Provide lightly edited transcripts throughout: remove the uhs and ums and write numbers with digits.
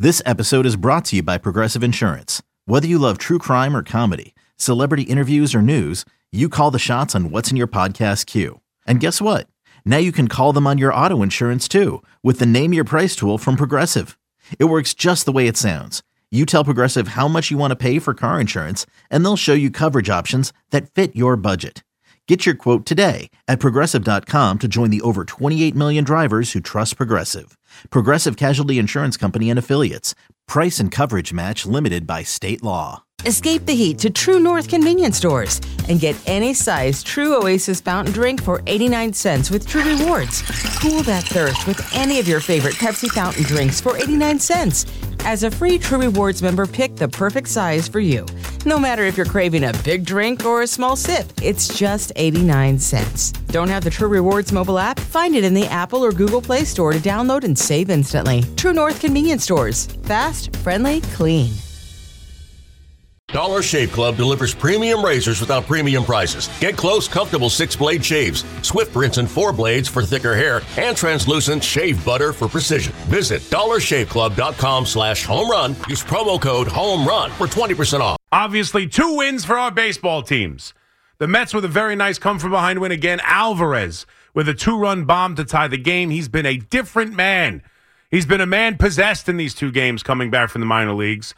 This episode is brought to you by Progressive Insurance. Whether you love true crime or comedy, celebrity interviews or news, you call the shots on what's in your podcast queue. And guess what? Now you can call them on your auto insurance too with the Name Your Price tool from Progressive. It works just the way it sounds. You tell Progressive how much you want to pay for car insurance, and they'll show you coverage options that fit your budget. Get your quote today at Progressive.com to join the over 28 million drivers who trust Progressive. Progressive Casualty Insurance Company and Affiliates. Price and coverage match limited by state law. Escape the heat to True North convenience stores and get any size True Oasis fountain drink for 89 cents with True Rewards. Cool that thirst with any of your favorite Pepsi fountain drinks for 89 cents. As a free True Rewards member, pick the perfect size for you. No matter if you're craving a big drink or a small sip, it's just 89 cents. Don't have the True Rewards mobile app? Find it in the Apple or Google Play Store to download and save instantly. True North convenience stores. Fast, friendly, clean. Dollar Shave Club delivers premium razors without premium prices. Get close, comfortable 6-blade shaves, swift rinse and 4 blades for thicker hair, and translucent shave butter for precision. Visit dollarshaveclub.com/home-run. Use promo code HOME-RUN for 20% off. Obviously, 2 wins for our baseball teams. The Mets with a very nice come-from-behind win again. Alvarez with a 2-run bomb to tie the game. He's been a different man. He's been a man possessed in these 2 games coming back from the minor leagues.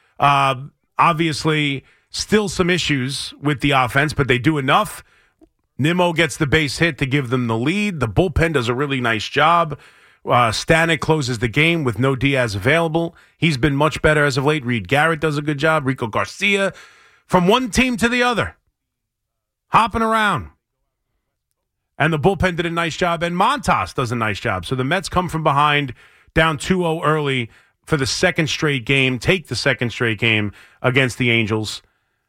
Obviously, still some issues with the offense, but they do enough. Nimmo gets the base hit to give them the lead. The bullpen does a really nice job. Stanek closes the game with no Diaz available. He's been much better as of late. Reed Garrett does a good job. Rico Garcia. From one team to the other. Hopping around. And the bullpen did a nice job, and Montas does a nice job. So the Mets come from behind, down 2-0 early, for the second straight game, take the second straight game against the Angels.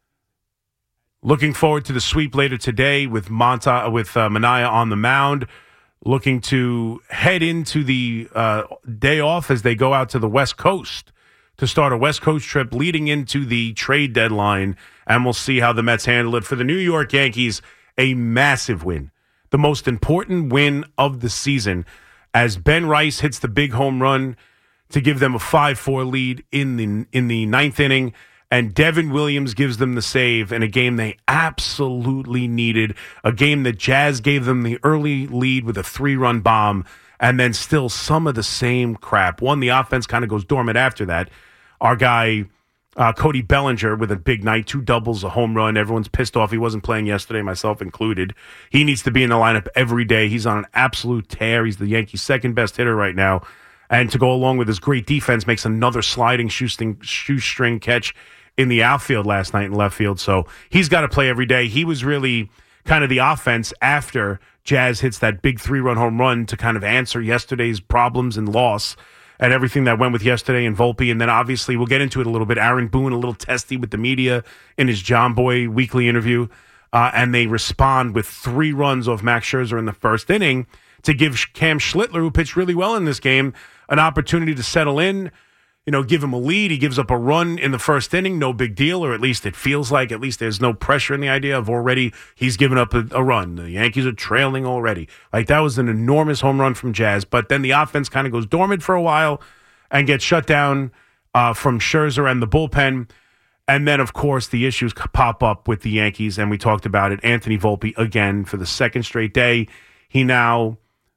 Looking forward to the sweep later today with Manaea on the mound. Looking to head into the day off as they go out to the West Coast to start a West Coast trip leading into the trade deadline. And we'll see how the Mets handle it. For the New York Yankees, a massive win. The most important win of the season as Ben Rice hits the big home run to give them a 5-4 lead in the ninth inning, and Devin Williams gives them the save in a game they absolutely needed, a game that Jazz gave them the early lead with a 3-run bomb, and then still some of the same crap. One, the offense kind of goes dormant after that. Our guy, Cody Bellinger, with a big night, 2 doubles, a home run. Everyone's pissed off he wasn't playing yesterday, myself included. He needs to be in the lineup every day. He's on an absolute tear. He's the Yankees' second best hitter right now. And to go along with his great defense, makes another sliding shoestring catch in the outfield last night in left field. So he's got to play every day. He was really kind of the offense after Jazz hits that big 3-run home run to kind of answer yesterday's problems and loss and everything that went with yesterday and Volpe. And then obviously we'll get into it a little bit. Aaron Boone, a little testy with the media in his John Boy weekly interview. And they respond with 3 runs off Max Scherzer in the first inning to give Cam Schlittler, who pitched really well in this game, an opportunity to settle in, give him a lead. He gives up a run in the first inning, no big deal, or at least it feels like, at least there's no pressure in the idea of already he's given up a run. The Yankees are trailing already. Like, that was an enormous home run from Jazz, but then the offense kind of goes dormant for a while and gets shut down from Scherzer and the bullpen. And then, of course, the issues pop up with the Yankees, and we talked about it. Anthony Volpe, again, for the second straight day. He now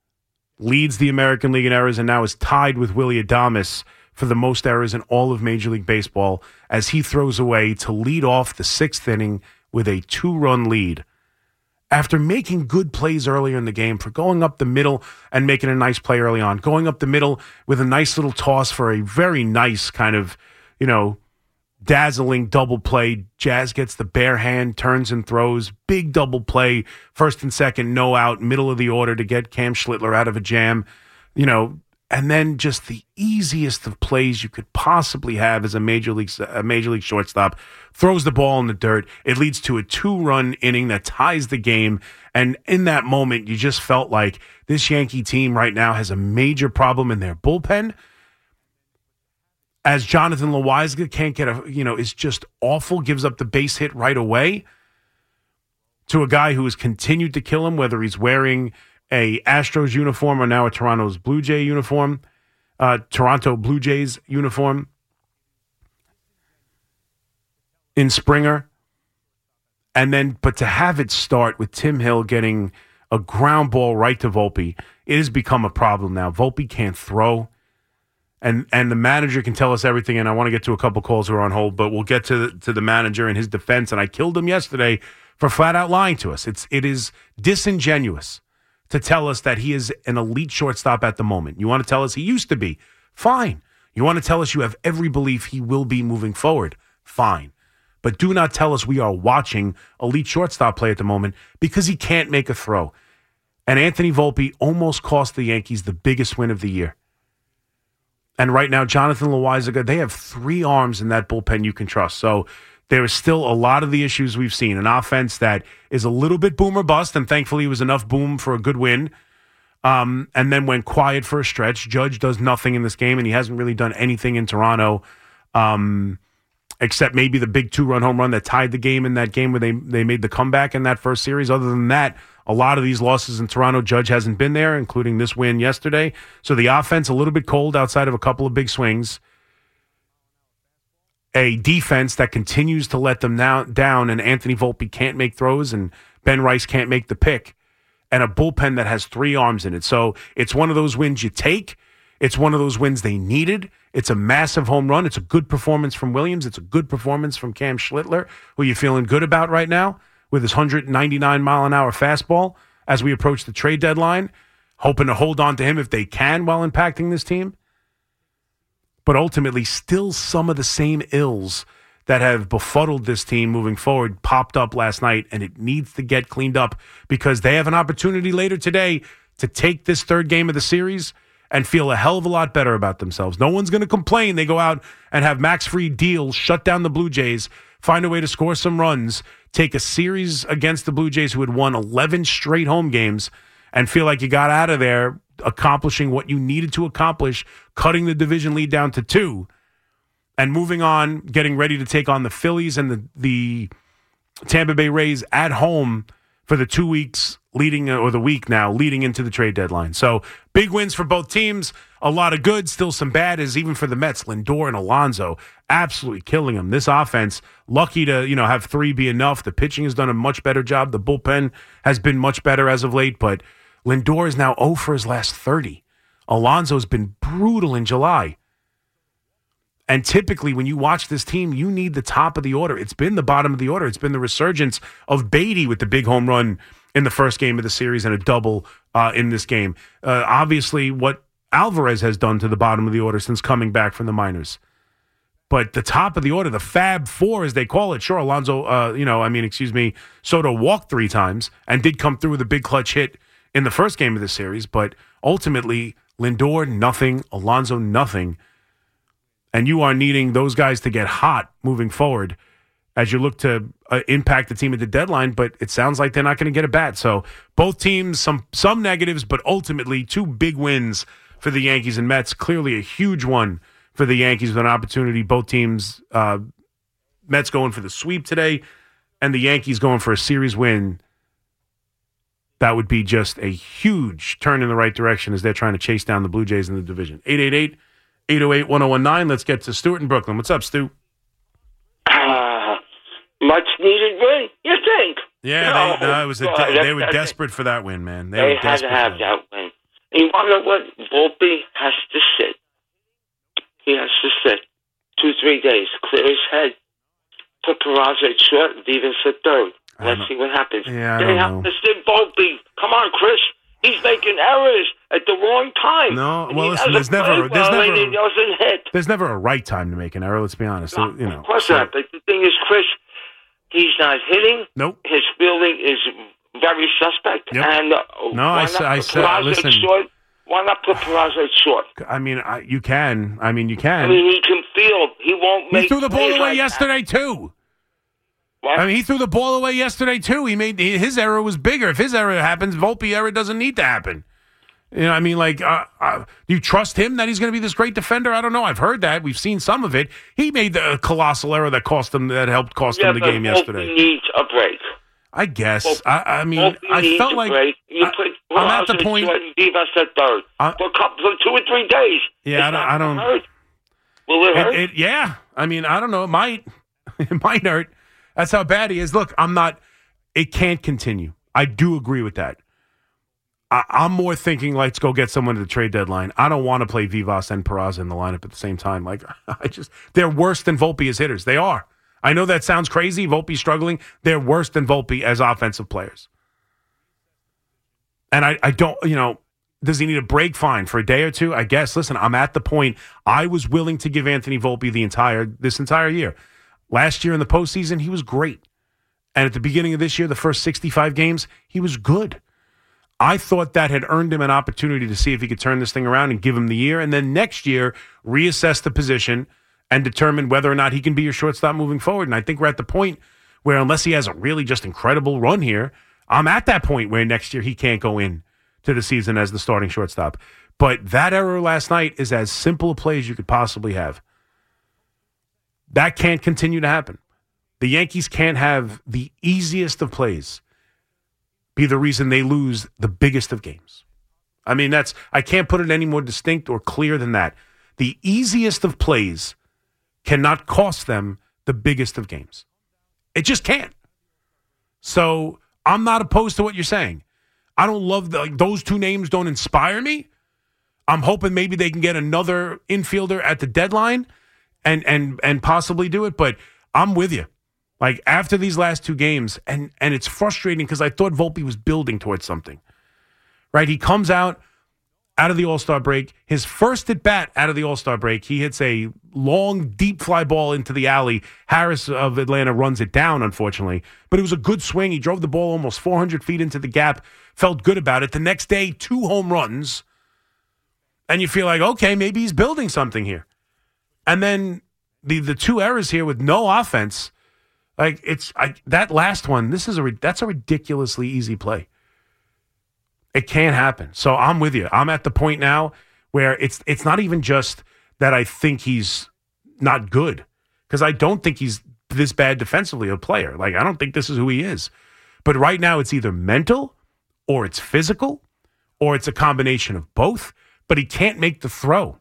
leads the American League in errors and now is tied with Willy Adames for the most errors in all of Major League Baseball as he throws away to lead off the 6th inning with a 2-run lead. After making good plays earlier in the game, for going up the middle and making a nice play early on, going up the middle with a nice little toss for a very nice kind of, dazzling double play. Jazz gets the bare hand, turns and throws. Big double play, first and second, no out, middle of the order to get Cam Schlittler out of a jam. And then just the easiest of plays you could possibly have as a major league shortstop. Throws the ball in the dirt. It leads to a 2-run inning that ties the game. And in that moment, you just felt like this Yankee team right now has a major problem in their bullpen. As Jonathan Loáisiga can't get is just awful, gives up the base hit right away to a guy who has continued to kill him, whether he's wearing a Astros uniform or now a Toronto's Blue Jay uniform. Toronto Blue Jays uniform in Springer. But to have it start with Tim Hill getting a ground ball right to Volpe, it has become a problem now. Volpe can't throw, and the manager can tell us everything, and I want to get to a couple calls who are on hold, but we'll get to the manager and his defense, and I killed him yesterday for flat out lying to us. It is disingenuous to tell us that he is an elite shortstop at the moment. You want to tell us he used to be? Fine. You want to tell us you have every belief he will be moving forward? Fine. But do not tell us we are watching elite shortstop play at the moment because he can't make a throw. And Anthony Volpe almost cost the Yankees the biggest win of the year. And right now, Jonathan Loaisiga, they have 3 arms in that bullpen you can trust. So there is still a lot of the issues we've seen. An offense that is a little bit boom or bust, and thankfully it was enough boom for a good win. And then went quiet for a stretch. Judge does nothing in this game, and he hasn't really done anything in Toronto. Except maybe the big 2-run home run that tied the game in that game where they made the comeback in that first series. Other than that, a lot of these losses in Toronto, Judge hasn't been there, including this win yesterday. So the offense a little bit cold outside of a couple of big swings. A defense that continues to let them down, and Anthony Volpe can't make throws, and Ben Rice can't make the pick. And a bullpen that has 3 arms in it. So it's one of those wins you take. It's one of those wins they needed. It's a massive home run. It's a good performance from Williams. It's a good performance from Cam Schlittler, who you're feeling good about right now with his 199-mile-an-hour fastball as we approach the trade deadline, hoping to hold on to him if they can while impacting this team. But ultimately, still some of the same ills that have befuddled this team moving forward popped up last night, and it needs to get cleaned up because they have an opportunity later today to take this 3rd game of the series and feel a hell of a lot better about themselves. No one's going to complain. They go out and have Max Fried deals, shut down the Blue Jays, find a way to score some runs, take a series against the Blue Jays who had won 11 straight home games, and feel like you got out of there accomplishing what you needed to accomplish, cutting the division lead down to 2, and moving on, getting ready to take on the Phillies and the Tampa Bay Rays at home for the 2 weeks leading into the trade deadline. So big wins for both teams, a lot of good, still some bad, as even for the Mets, Lindor and Alonso absolutely killing them. This offense, lucky to have 3 be enough. The pitching has done a much better job. The bullpen has been much better as of late, but Lindor is now 0 for his last 30. Alonso's been brutal in July. And typically, when you watch this team, you need the top of the order. It's been the bottom of the order. It's been the resurgence of Beatty with the big home run in the first game of the series and a double in this game. Obviously, what Alvarez has done to the bottom of the order since coming back from the minors. But the top of the order, the Fab Four, as they call it, sure, Soto walked 3 times and did come through with a big clutch hit in the first game of the series. But ultimately, Lindor, nothing. Alonso, nothing. And you are needing those guys to get hot moving forward as you look to impact the team at the deadline, but it sounds like they're not going to get a bat. So both teams, some negatives, but ultimately 2 big wins for the Yankees and Mets. Clearly a huge one for the Yankees with an opportunity. Both teams, Mets going for the sweep today, and the Yankees going for a series win. That would be just a huge turn in the right direction as they're trying to chase down the Blue Jays in the division. 888-808-1019. Let's get to Stuart in Brooklyn. What's up, Stu? Much needed win, you think? Yeah, they were desperate for that win, man. They had to have that win. And you wonder what? Volpe has to sit. He has to sit 2-3 days, clear his head, put Peraza at short, leave us at 3rd. Let's see what happens. Yeah, they have to sit Volpe. Come on, Chris. He's making errors at the wrong time. No, well, listen, there's never a right time to make an error. Let's be honest. No, of course not. But the thing is, Chris, he's not hitting. Nope. His fielding is very suspect. Yep. And I said, listen. Why not put Peraza at short? I mean, you can. I mean, he can field. He won't make. He threw the ball away like yesterday too. What? I mean, he threw the ball away yesterday too. His error was bigger. If his error happens, Volpe error doesn't need to happen. You know, I mean, do you trust him that he's going to be this great defender? I don't know. I've heard that. We've seen some of it. He made the colossal error that helped cost him the game yesterday. He needs a break. I guess. Well, I mean, Volpe I needs felt a like break. You put I'm at the Peraza point. short and Vivas at third for 2 or 3 days. Yeah, It's I don't. not hurt. Will it hurt? Yeah, I mean, I don't know. It might. It might hurt. That's how bad he is. Look, I'm not. It can't continue. I do agree with that. I'm more thinking, let's go get someone to the trade deadline. I don't want to play Vivas and Peraza in the lineup at the same time. Like, they're worse than Volpe as hitters. They are. I know that sounds crazy. Volpe's struggling. They're worse than Volpe as offensive players. And I don't, does he need a break? Fine. For a day or two, I guess. Listen, I'm at the point I was willing to give Anthony Volpe this entire year. Last year in the postseason, he was great. And at the beginning of this year, the first 65 games, he was good. I thought that had earned him an opportunity to see if he could turn this thing around and give him the year. And then next year, reassess the position and determine whether or not he can be your shortstop moving forward. And I think we're at the point where unless he has a really just incredible run here, I'm at that point where next year he can't go in to the season as the starting shortstop. But that error last night is as simple a play as you could possibly have. That can't continue to happen. The Yankees can't have the easiest of plays be the reason they lose the biggest of games. I mean, I can't put it any more distinct or clear than that. The easiest of plays cannot cost them the biggest of games. It just can't. So I'm not opposed to what you're saying. I don't love those two names don't inspire me. I'm hoping maybe they can get another infielder at the deadline and possibly do it, but I'm with you. Like, after these last 2 games, and it's frustrating because I thought Volpe was building towards something, right? He comes out of the All-Star break. His first at-bat out of the All-Star break, he hits a long, deep fly ball into the alley. Harris of Atlanta runs it down, unfortunately. But it was a good swing. He drove the ball almost 400 feet into the gap, felt good about it. The next day, 2 home runs. And you feel like, okay, maybe he's building something here. And then the 2 errors here with no offense, like that last one, that's a ridiculously easy play. It can't happen. So I'm with you. I'm at the point now where it's not even just that I think he's not good, because I don't think he's this bad defensively a player. Like, I don't think this is who he is. But right now it's either mental or it's physical or it's a combination of both, but he can't make the throw.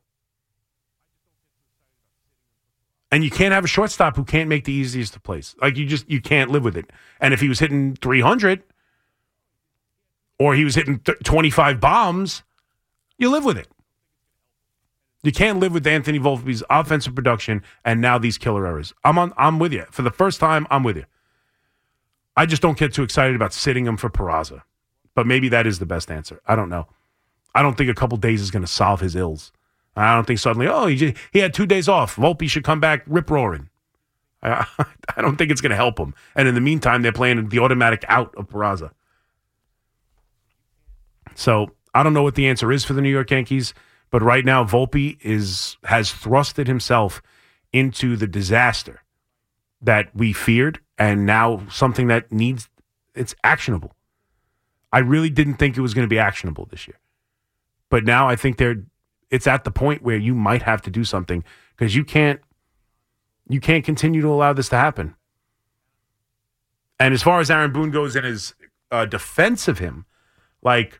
And you can't have a shortstop who can't make the easiest of plays. Like, you can't live with it. And if he was hitting 300 or he was hitting 25 bombs, you live with it. You can't live with Anthony Volpe's offensive production and now these killer errors. I'm with you. For the first time, I'm with you. I just don't get too excited about sitting him for Peraza. But maybe that is the best answer. I don't know. I don't think a couple days is going to solve his ills. I don't think suddenly, he had 2 days off. Volpe should come back rip-roaring. I don't think it's going to help him. And in the meantime, they're playing the automatic out of Peraza. So I don't know what the answer is for the New York Yankees, but right now Volpe has thrusted himself into the disaster that we feared, and now something that it's actionable. I really didn't think it was going to be actionable this year. But now I think it's at the point where you might have to do something, because you can't continue to allow this to happen. And as far as Aaron Boone goes in his defense of him, like,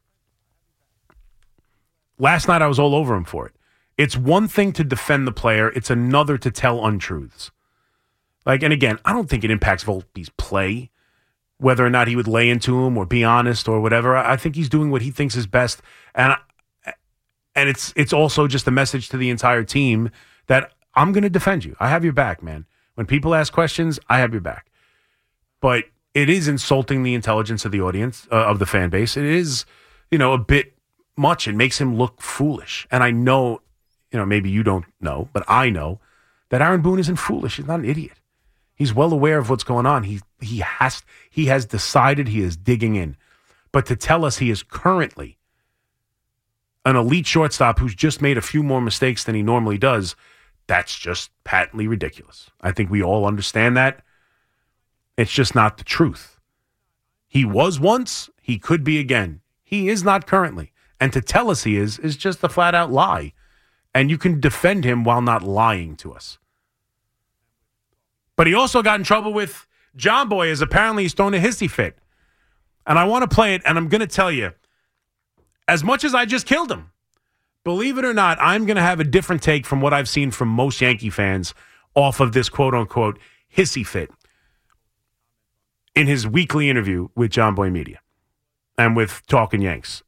last night I was all over him for it. It's one thing to defend the player. It's another to tell untruths. Like, and again, I don't think it impacts Volpe's play, whether or not he would lay into him or be honest or whatever. I think he's doing what he thinks is best. And it's also just a message to the entire team that I'm going to defend you. I have your back, man. When people ask questions, I have your back. But it is insulting the intelligence of the audience, of the fan base. It is, a bit much. It makes him look foolish. And I know, maybe you don't know, but I know that Aaron Boone isn't foolish. He's not an idiot. He's well aware of what's going on. He has decided he is digging in. But to tell us he is currently an elite shortstop who's just made a few more mistakes than he normally does, that's just patently ridiculous. I think we all understand that. It's just not the truth. He was once, he could be again. He is not currently. And to tell us he is just a flat-out lie. And you can defend him while not lying to us. But he also got in trouble with John Boy is apparently he's thrown a hissy fit. And I want to play it, and I'm going to tell you, as much as I just killed him, believe it or not, I'm going to have a different take from what I've seen from most Yankee fans off of this quote-unquote hissy fit in his weekly interview with John Boy Media and with Talkin' Yanks.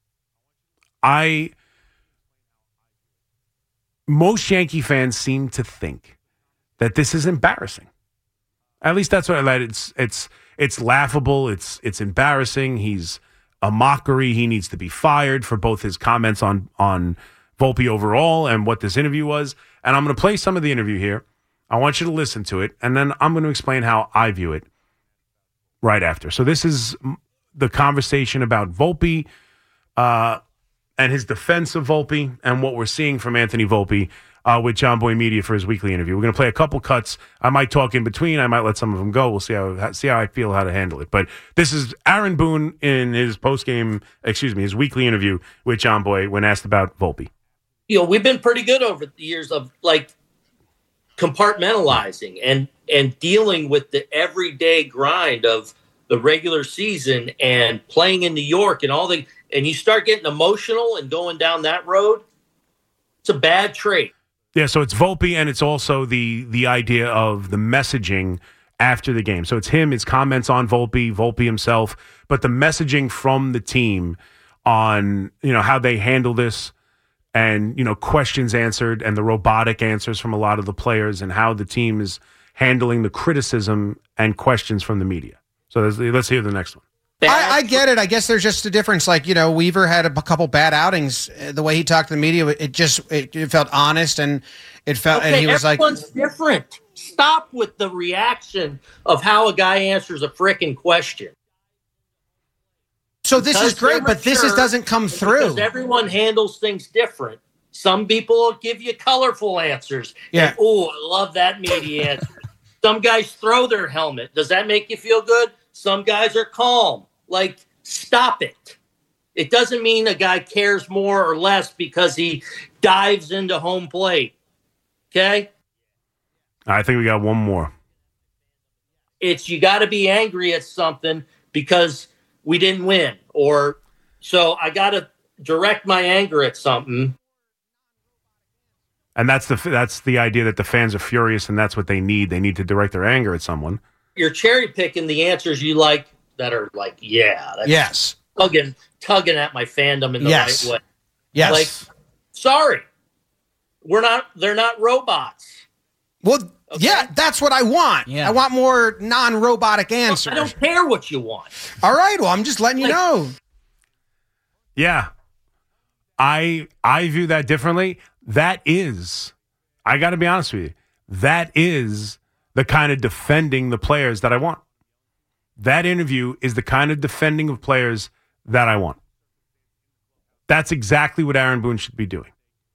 Most Yankee fans seem to think that this is embarrassing. At least that's what I let. It's laughable. It's embarrassing. He's a mockery. He needs to be fired for both his comments on Volpe overall and what this interview was. And I'm going to play some of the interview here. I want you to listen to it, and then I'm going to explain how I view it right after. So this is the conversation about Volpe and his defense of Volpe and what we're seeing from Anthony Volpe with John Boy Media for his weekly interview. We're going to play a couple cuts. I might talk in between. I might let some of them go. We'll see how I feel how to handle it. But this is Aaron Boone in his his weekly interview with John Boy when asked about Volpe. We've been pretty good over the years of compartmentalizing and dealing with the everyday grind of the regular season and playing in New York and and you start getting emotional and going down that road. It's a bad trait. Yeah, so it's Volpe, and it's also the idea of the messaging after the game. So it's him, his comments on Volpe himself, but the messaging from the team on how they handle this, and questions answered, and the robotic answers from a lot of the players, and how the team is handling the criticism and questions from the media. So let's hear the next one. I get it. I guess there's just a difference. Weaver had a couple bad outings. The way he talked to the media, it felt honest, and it felt. Okay, and he was everyone's different. Stop with the reaction of how a guy answers a frickin' question. So this is great, but this doesn't come through. Because everyone handles things different. Some people will give you colorful answers. Yeah. Oh, I love that media answer. Some guys throw their helmet. Does that make you feel good? Some guys are calm. Stop it. It doesn't mean a guy cares more or less because he dives into home plate. Okay? I think we got one more. You got to be angry at something because we didn't win. So I got to direct my anger at something. And that's the idea that the fans are furious, and that's what they need. They need to direct their anger at someone. You're cherry picking the answers you like that are that's yes, tugging at my fandom in the right way. Yes. Sorry, they're not robots. Well, okay? Yeah, that's what I want. Yeah. I want more non-robotic answers. I don't care what you want. All right, well, I'm just letting you know. Yeah. I view that differently. That is, I got to be honest with you, that is the kind of defending the players that I want. That interview is the kind of defending of players that I want. That's exactly what Aaron Boone should be doing.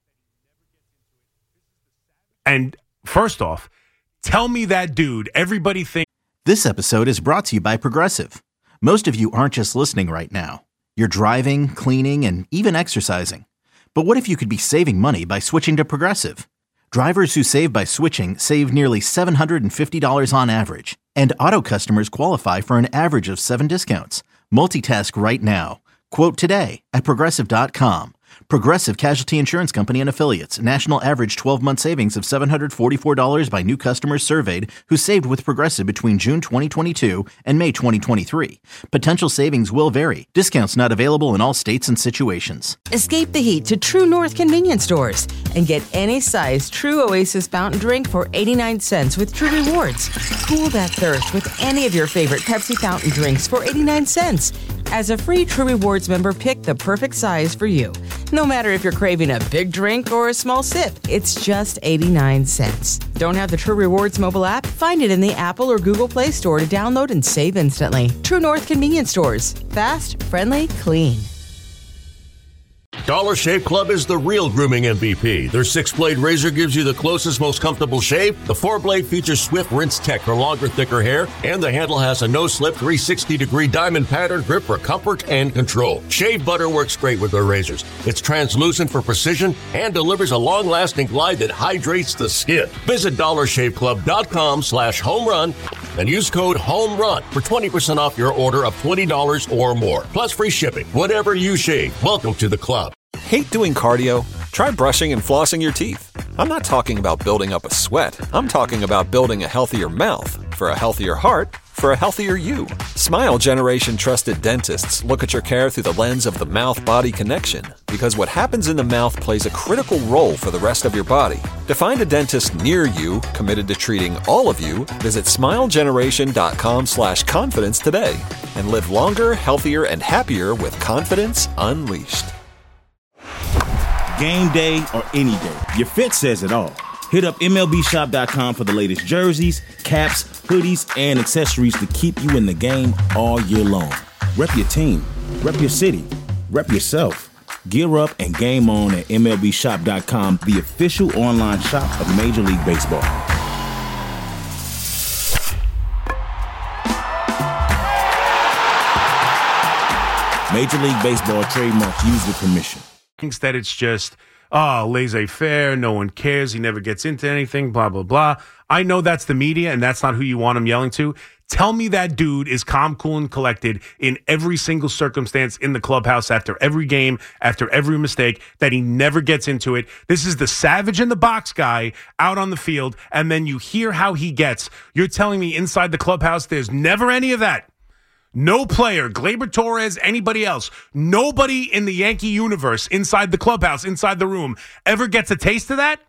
And first off, tell me that dude, everybody thinks. This episode is brought to you by Progressive. Most of you aren't just listening right now. You're driving, cleaning, and even exercising. But what if you could be saving money by switching to Progressive? Drivers who save by switching save nearly $750 on average. And auto customers qualify for an average of 7 discounts. Multitask right now. Quote today at Progressive.com. Progressive Casualty Insurance Company and Affiliates. National average 12-month savings of $744 by new customers surveyed who saved with Progressive between June 2022 and May 2023. Potential savings will vary. Discounts not available in all states and situations. Escape the heat to True North convenience stores and get any size True Oasis fountain drink for 89 cents with True Rewards. Cool that thirst with any of your favorite Pepsi fountain drinks for 89 cents. As a free True Rewards member, pick the perfect size for you. No matter if you're craving a big drink or a small sip, it's just 89 cents. Don't have the True Rewards mobile app? Find it in the Apple or Google Play Store to download and save instantly. True North convenience stores. Fast, friendly, clean. Dollar Shave Club is the real grooming MVP. Their 6-blade razor gives you the closest, most comfortable shave. The 4-blade features swift rinse tech for longer, thicker hair. And the handle has a no-slip 360-degree diamond pattern grip for comfort and control. Shave butter works great with their razors. It's translucent for precision and delivers a long-lasting glide that hydrates the skin. Visit DollarShaveClub.com/homerun and use code HOMERUN for 20% off your order of $20 or more, plus free shipping. Whatever you shave, welcome to the club. Hate doing cardio? Try brushing and flossing your teeth. I'm not talking about building up a sweat. I'm talking about building a healthier mouth. For a healthier heart, for a healthier you. Smile Generation trusted dentists look at your care through the lens of the mouth-body connection, because what happens in the mouth plays a critical role for the rest of your body. To find a dentist near you committed to treating all of you, visit smilegeneration.com/confidence today and live longer, healthier, and happier with confidence unleashed. Game day or any day, your fit says it all. Hit up MLBshop.com for the latest jerseys, caps, hoodies, and accessories to keep you in the game all year long. Rep your team, rep your city, rep yourself. Gear up and game on at MLBshop.com, the official online shop of Major League Baseball. Major League Baseball trademarks used with permission. That it's just, laissez-faire, no one cares, he never gets into anything, blah, blah, blah. I know that's the media, and that's not who you want him yelling to. Tell me that dude is calm, cool, and collected in every single circumstance in the clubhouse after every game, after every mistake, that he never gets into it. This is the savage in the box guy out on the field, and then you hear how he gets. You're telling me inside the clubhouse there's never any of that? No player, Gleyber Torres, anybody else, nobody in the Yankee universe, inside the clubhouse, inside the room, ever gets a taste of that?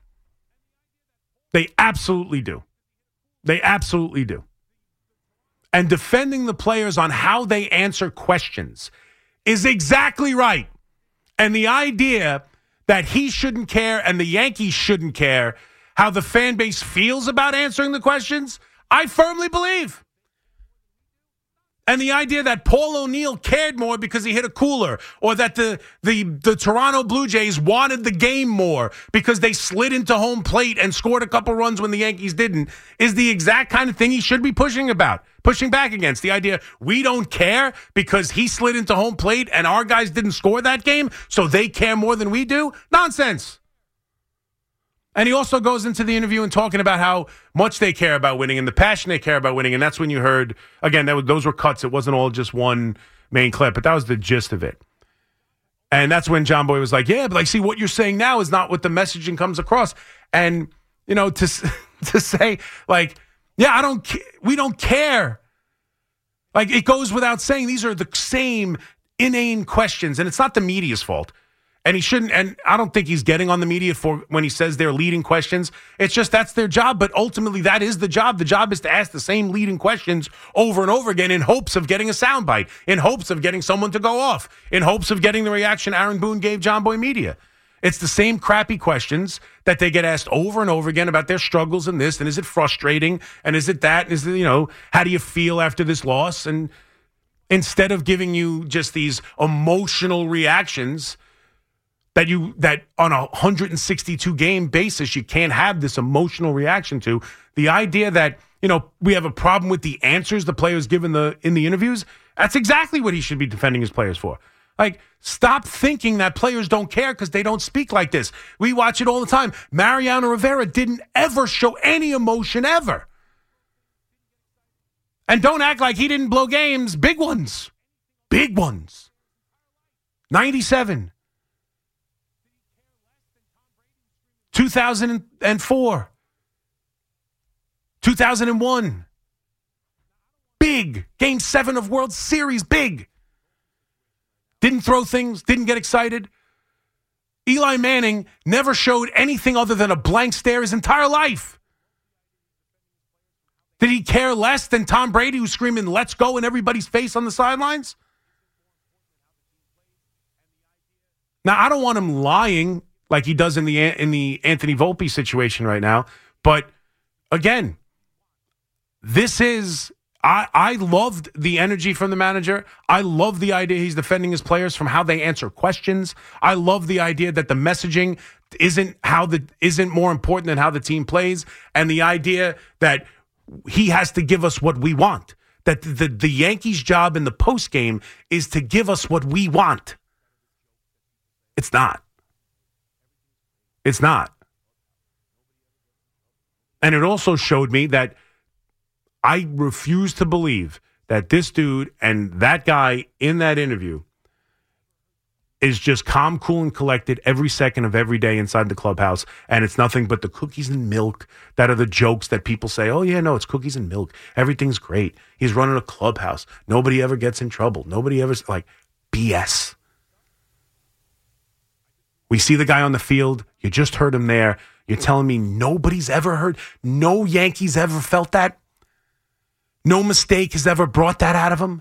They absolutely do. They absolutely do. And defending the players on how they answer questions is exactly right. And the idea that he shouldn't care and the Yankees shouldn't care how the fan base feels about answering the questions, I firmly believe. And the idea that Paul O'Neill cared more because he hit a cooler, or that the Toronto Blue Jays wanted the game more because they slid into home plate and scored a couple runs when the Yankees didn't, is the exact kind of thing he should be pushing back against. The idea we don't care because he slid into home plate and our guys didn't score that game, so they care more than we do? Nonsense. And he also goes into the interview and talking about how much they care about winning and the passion they care about winning. And that's when you heard, again, those were cuts. It wasn't all just one main clip, but that was the gist of it. And that's when John Boy was like, yeah, but see, what you're saying now is not what the messaging comes across. And, to say, like, yeah, we don't care. Like, it goes without saying, these are the same inane questions. And it's not the media's fault. And he shouldn't, and I don't think he's getting on the media for when he says they're leading questions. It's just that's their job, but ultimately that is the job. The job is to ask the same leading questions over and over again in hopes of getting a soundbite, in hopes of getting someone to go off, in hopes of getting the reaction Aaron Boone gave John Boy Media. It's the same crappy questions that they get asked over and over again about their struggles and this, and is it frustrating, and is it that, and is it, how do you feel after this loss? And instead of giving you just these emotional reactions that on a 162 game basis, you can't have this emotional reaction to. The idea that, we have a problem with the answers the players give in the interviews, that's exactly what he should be defending his players for. Like, stop thinking that players don't care because they don't speak like this. We watch it all the time. Mariano Rivera didn't ever show any emotion ever. And don't act like he didn't blow games. Big ones. Big ones. 97. 2004, 2001, big. Game 7 of World Series, big. Didn't throw things, didn't get excited. Eli Manning never showed anything other than a blank stare his entire life. Did he care less than Tom Brady, who's screaming, let's go, in everybody's face on the sidelines? Now, I don't want him lying like he does in the Anthony Volpe situation right now. But again, this is, I loved the energy from the manager. I love the idea he's defending his players from how they answer questions. I love the idea that the messaging isn't more important than how the team plays, and the idea that he has to give us what we want. That the Yankees' job in the postgame is to give us what we want. It's not. It's not. And it also showed me that I refuse to believe that this dude and that guy in that interview is just calm, cool, and collected every second of every day inside the clubhouse, and it's nothing but the cookies and milk that are the jokes that people say, oh, yeah, no, it's cookies and milk. Everything's great. He's running a clubhouse. Nobody ever gets in trouble. Nobody ever, like, BS. We see the guy on the field. You just heard him there. You're telling me nobody's ever heard, no Yankees ever felt that? No mistake has ever brought that out of him?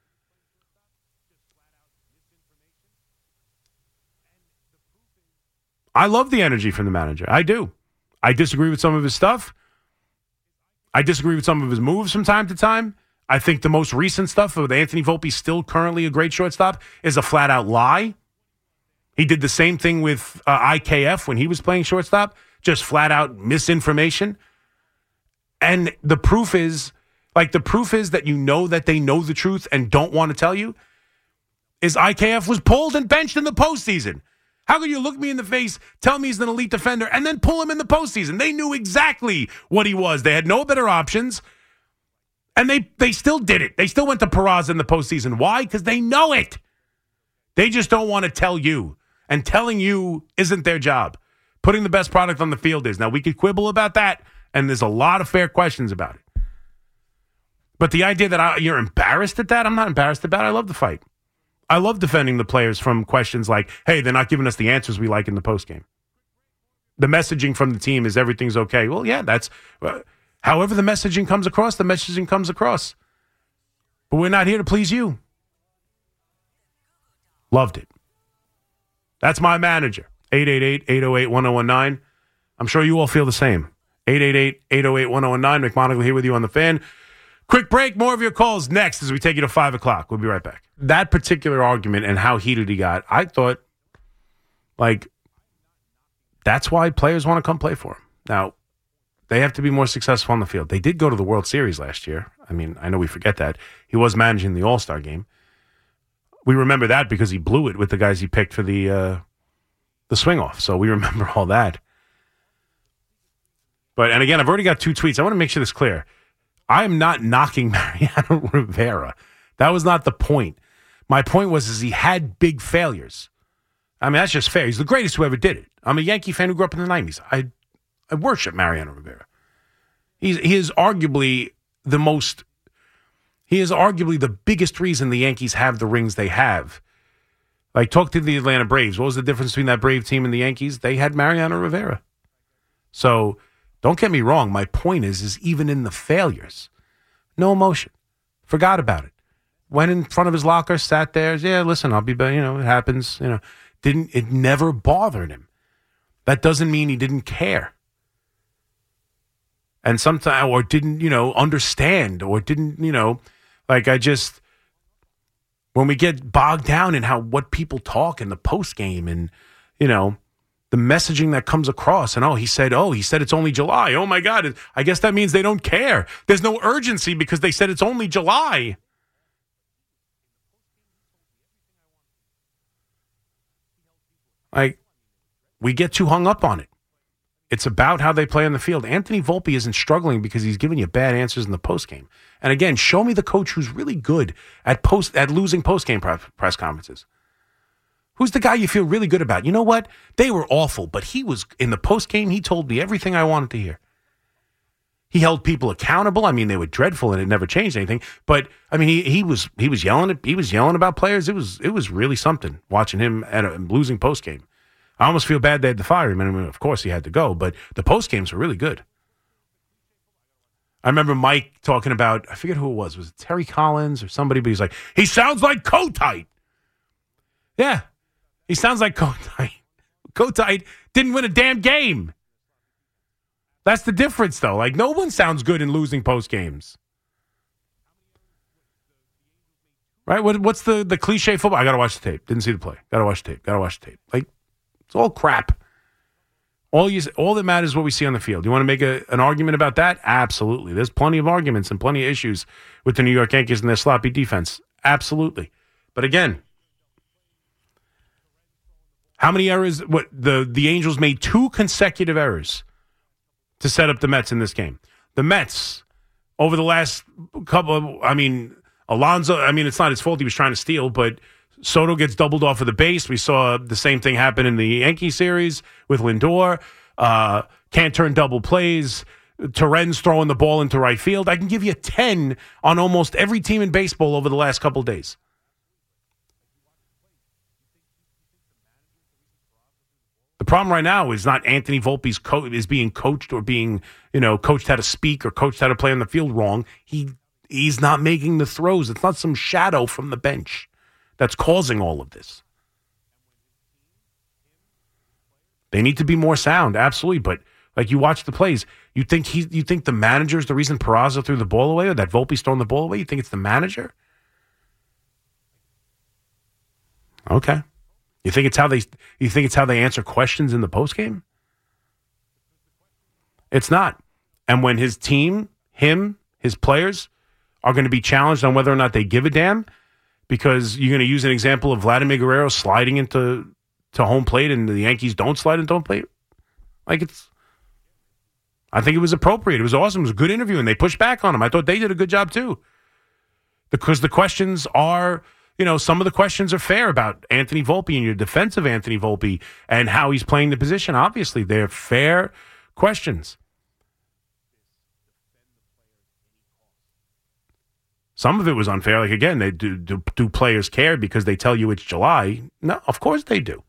I love the energy from the manager. I do. I disagree with some of his stuff. I disagree with some of his moves from time to time. I think the most recent stuff with Anthony Volpe, still currently a great shortstop, is a flat-out lie. He did the same thing with IKF when he was playing shortstop, just flat-out misinformation. And the proof is that you know that they know the truth and don't want to tell you, is IKF was pulled and benched in the postseason. How could you look me in the face, tell me he's an elite defender, and then pull him in the postseason? They knew exactly what he was. They had no better options, and they still did it. They still went to Peraza in the postseason. Why? Because they know it. They just don't want to tell you, and telling you isn't their job. Putting the best product on the field is. Now, we could quibble about that, and there's a lot of fair questions about it. But the idea that you're embarrassed at that, I'm not embarrassed about it. I love the fight. I love defending the players from questions like, hey, they're not giving us the answers we like in the postgame. The messaging from the team is everything's okay. Well, yeah, that's however the messaging comes across, the messaging comes across. But we're not here to please you. Loved it. That's my manager. 888-808-1019. I'm sure you all feel the same. 888-808-1019. McMonagle here with you on The Fan. Quick break. More of your calls next as we take you to 5 o'clock. We'll be right back. That particular argument and how heated he got, I thought, that's why players want to come play for him. Now, they have to be more successful on the field. They did go to the World Series last year. I mean, I know we forget that. He was managing the All-Star game. We remember that because he blew it with the guys he picked for the swing-off. So we remember all that. And again, I've already got 2 tweets. I want to make sure this is clear. I am not knocking Mariano Rivera. That was not the point. My point was he had big failures. I mean, that's just fair. He's the greatest who ever did it. I'm a Yankee fan who grew up in the 90s. I worship Mariano Rivera. He is arguably the biggest reason the Yankees have the rings they have. Like, talk to the Atlanta Braves. What was the difference between that Brave team and the Yankees? They had Mariano Rivera. So, don't get me wrong. My point is even in the failures, no emotion. Forgot about it. Went in front of his locker, sat there. Yeah, listen, I'll be better. It happens. It never bothered him. That doesn't mean he didn't care. And sometimes, or didn't, understand, or didn't, when we get bogged down in what people talk in the post game and, the messaging that comes across and, he said it's only July. Oh my God. I guess that means they don't care. There's no urgency because they said it's only July. We get too hung up on it. It's about how they play on the field. Anthony Volpe isn't struggling because he's giving you bad answers in the postgame. And again, show me the coach who's really good at losing postgame press conferences. Who's the guy you feel really good about? You know what? They were awful, but he was in the postgame. He told me everything I wanted to hear. He held people accountable. I mean, they were dreadful, and it never changed anything. But I mean, he was yelling. He was yelling about players. It was really something watching him at a losing postgame. I almost feel bad they had to fire him. I mean, of course he had to go, but the postgames were really good. I remember Mike talking about, I forget who it was. Was it Terry Collins or somebody? But he's like, he sounds like Kotite. Yeah. He sounds like Kotite. Kotite didn't win a damn game. That's the difference, though. No one sounds good in losing post games. Right? What's the cliche football? I got to watch the tape. Didn't see the play. Got to watch the tape. Got to watch the tape. It's all crap. All that matters is what we see on the field. You want to make an argument about that? Absolutely. There's plenty of arguments and plenty of issues with the New York Yankees and their sloppy defense. Absolutely. But again, how many errors? The Angels made 2 consecutive errors to set up the Mets in this game. The Mets over the last couple of, Alonso, it's not his fault he was trying to steal, but Soto gets doubled off of the base. We saw the same thing happen in the Yankee series with Lindor. Can't turn double plays. Torrens throwing the ball into right field. I can give you 10 on almost every team in baseball over the last couple of days. The problem right now is not Anthony Volpe's is being coached or being, coached how to speak or coached how to play on the field wrong. He's not making the throws. It's not some shadow from the bench that's causing all of this. They need to be more sound, absolutely. But like you watch the plays, you think the manager's the reason Peraza threw the ball away or that Volpe's throwing the ball away? You think it's the manager? Okay. You think it's how they answer questions in the postgame? It's not. And when his team, his players are going to be challenged on whether or not they give a damn, because you're going to use an example of Vladimir Guerrero sliding into home plate and the Yankees don't slide into home plate. I think it was appropriate. It was awesome. It was a good interview, and they pushed back on him. I thought they did a good job too. Because the questions are, some of the questions are fair about Anthony Volpe and your defense of Anthony Volpe and how he's playing the position. Obviously, they're fair questions. Some of it was unfair. Like, again, they do players care because they tell you it's July? No, of course they do.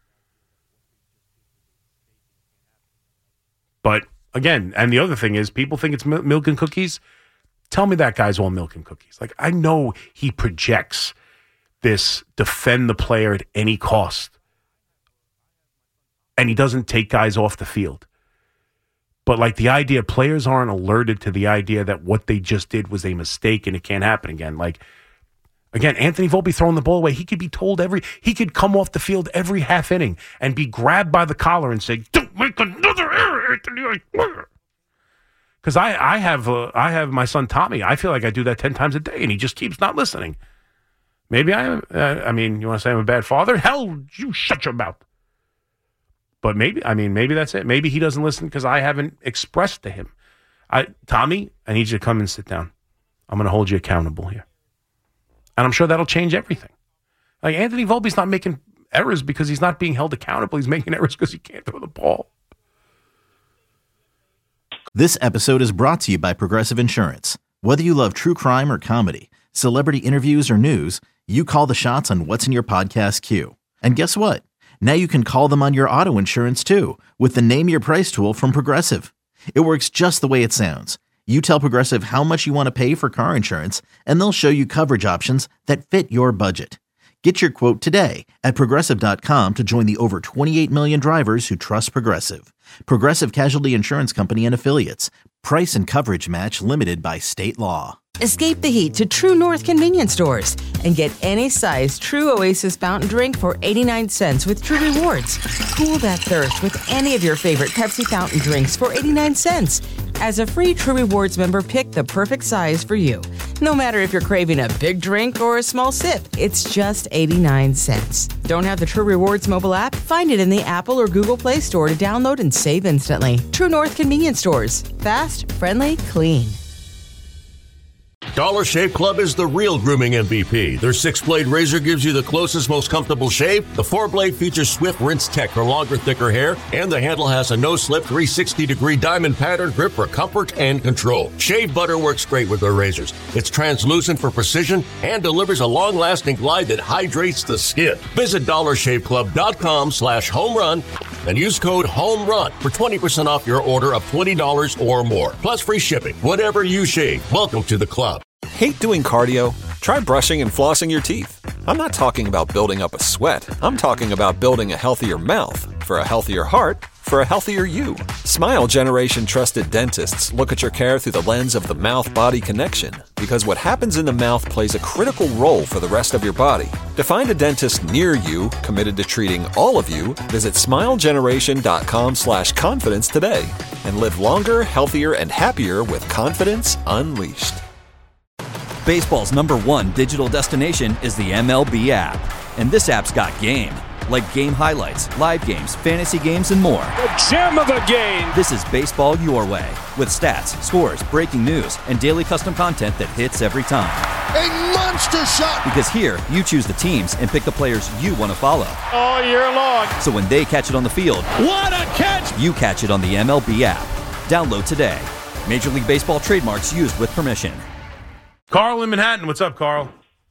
But, again, and the other thing is people think it's milk and cookies. Tell me that guy's all milk and cookies. Like, I know he projects this defend the player at any cost. And he doesn't take guys off the field. But like the idea, players aren't alerted to the idea that what they just did was a mistake and it can't happen again. Like, again, Anthony Volpe throwing the ball away, he could be told he could come off the field every half inning and be grabbed by the collar and say, "Don't make another error, Anthony." Because I have my son Tommy. I feel like I do that 10 times a day, and he just keeps not listening. Maybe you want to say I'm a bad father? Hell, you shut your mouth. But maybe that's it. Maybe he doesn't listen because I haven't expressed to him. Tommy, I need you to come and sit down. I'm going to hold you accountable here. And I'm sure that'll change everything. Like, Anthony Volpe's not making errors because he's not being held accountable. He's making errors because he can't throw the ball. This episode is brought to you by Progressive Insurance. Whether you love true crime or comedy, celebrity interviews or news, you call the shots on what's in your podcast queue. And guess what? Now you can call them on your auto insurance too with the Name Your Price tool from Progressive. It works just the way it sounds. You tell Progressive how much you want to pay for car insurance, and they'll show you coverage options that fit your budget. Get your quote today at Progressive.com to join the over 28 million drivers who trust Progressive. Progressive Casualty Insurance Company and Affiliates. Price and coverage match limited by state law. Escape the heat to True North convenience stores and get any size True Oasis fountain drink for 89 cents with True Rewards. Cool that thirst with any of your favorite Pepsi fountain drinks for 89 cents. As a free True Rewards member, pick the perfect size for you. No matter if you're craving a big drink or a small sip, it's just 89 cents. Don't have the True Rewards mobile app? Find it in the Apple or Google Play Store to download and save instantly. True North convenience stores. Fast, friendly, clean. Dollar Shave Club is the real grooming MVP. Their 6-blade razor gives you the closest, most comfortable shave. The 4-blade features Swift Rinse Tech for longer, thicker hair, and the handle has a no-slip 360-degree diamond pattern grip for comfort and control. Shave butter works great with their razors. It's translucent for precision and delivers a long-lasting glide that hydrates the skin. Visit DollarShaveClub.com/homerun and use code HOMERUN for 20% off your order of $20 or more. Plus free shipping. Whatever you shave, welcome to the club. Hate doing cardio? Try brushing and flossing your teeth. I'm not talking about building up a sweat. I'm talking about building a healthier mouth. For a healthier heart, for a healthier you. Smile Generation trusted dentists look at your care through the lens of the mouth-body connection, because what happens in the mouth plays a critical role for the rest of your body. To find a dentist near you committed to treating all of you, visit smilegeneration.com/confidence today and live longer, healthier, and happier with confidence unleashed. Baseball's #1 digital destination is the MLB app. And this app's got game. like game highlights, live games, fantasy games, and more. The gem of the game. This is baseball your way, with stats, scores, breaking news, and daily custom content that hits every time. A monster shot! Because here, you choose the teams and pick the players you want to follow. All year long. So when they catch it on the field, what a catch! You catch it on the MLB app. Download today. Major League Baseball trademarks used with permission. Carl in Manhattan. What's up, Carl?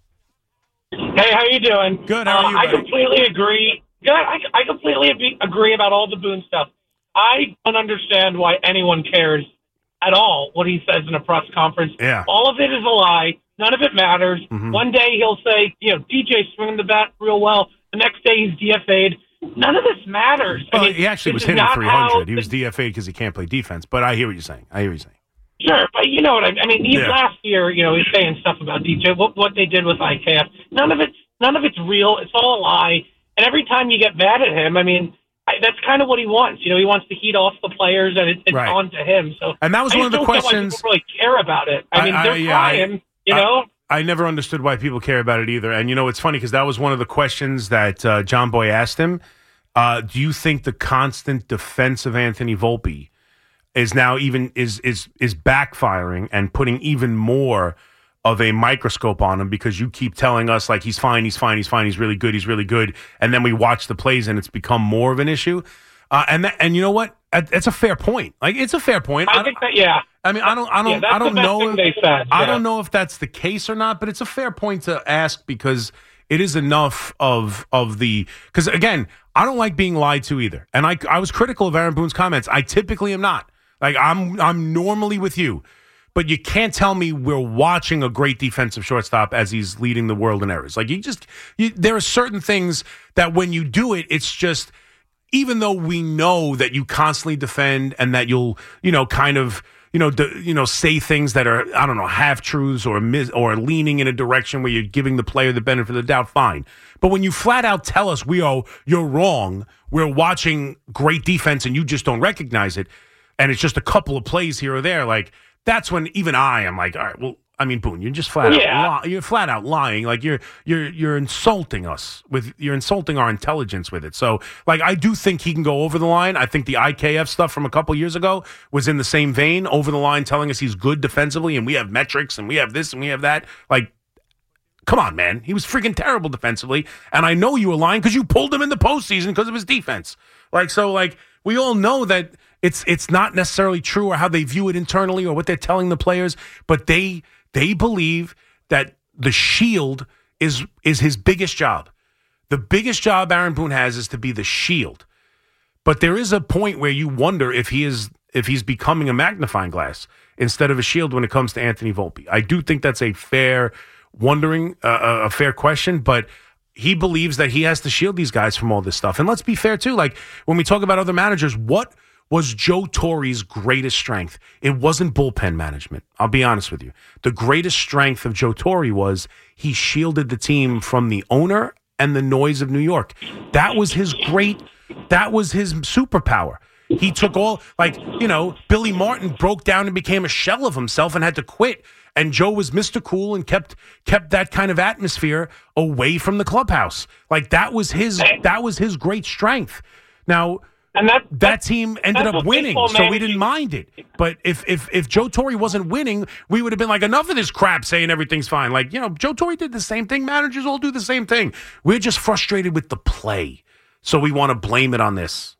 Hey, how you doing? Good. How are you, I buddy? completely agree. Good. I completely agree about all the Boone stuff. I don't understand why anyone cares at all what he says in a press conference. Yeah. All of it is a lie. None of it matters. Mm-hmm. One day he'll say, DJ's swinging the bat real well. The next day he's DFA'd. None of this matters. Well, he actually was hitting 300. He was DFA'd because he can't play defense. But I hear what you're saying. Sure, but you know what I mean. Last year, he's saying stuff about DJ, what they did with IKF. None of it's real. It's all a lie. And every time you get mad at him, that's kind of what he wants. He wants to heat off the players, and it's right. on to him. So, and that was one of the questions. People really care about it. They're trying. I never understood why people care about it either. And it's funny because that was one of the questions that John Boy asked him. Do you think the constant defense of Anthony Volpe is now even is backfiring and putting even more of a microscope on him because you keep telling us like he's fine, he's really good, and then we watch the plays and it's become more of an issue. And you know what? It's a fair point. Like it's a fair point. I think that yeah. I don't know. They said, I don't know if that's the case or not, but it's a fair point to ask because it is enough of the because again, I don't like being lied to either, and I was critical of Aaron Boone's comments. I typically am not. Like I'm normally with you, but you can't tell me we're watching a great defensive shortstop as he's leading the world in errors. Like there are certain things that when you do it, it's just even though we know that you constantly defend and that you'll say things that are I don't know half truths or or leaning in a direction where you're giving the player the benefit of the doubt. Fine, but when you flat out tell us you're wrong, we're watching great defense and you just don't recognize it. And it's just a couple of plays here or there. Like that's when even I am like, all right, well, Boone, you're just you're flat out lying. Like you're insulting us you're insulting our intelligence with it. So like I do think he can go over the line. I think the IKF stuff from a couple years ago was in the same vein, over the line, telling us he's good defensively and we have metrics and we have this and we have that. Like, come on, man, he was freaking terrible defensively. And I know you were lying because you pulled him in the postseason because of his defense. Like so, like we all know that. It's not necessarily true or how they view it internally or what they're telling the players, but they believe that the shield is his biggest job. The biggest job Aaron Boone has is to be the shield. But there is a point where you wonder if he's becoming a magnifying glass instead of a shield when it comes to Anthony Volpe. I do think that's a fair a fair question, but he believes that he has to shield these guys from all this stuff. And let's be fair too. Like when we talk about other managers, what was Joe Torre's greatest strength? It wasn't bullpen management. I'll be honest with you. The greatest strength of Joe Torre was he shielded the team from the owner and the noise of New York. That was his superpower. He took Billy Martin broke down and became a shell of himself and had to quit. And Joe was Mr. Cool and kept that kind of atmosphere away from the clubhouse. Like that was his great strength. Now, and that team ended up winning, so we didn't mind it. But if Joe Torre wasn't winning, we would have been like, enough of this crap saying everything's fine. Like, Joe Torre did the same thing. Managers all do the same thing. We're just frustrated with the play, so we want to blame it on this.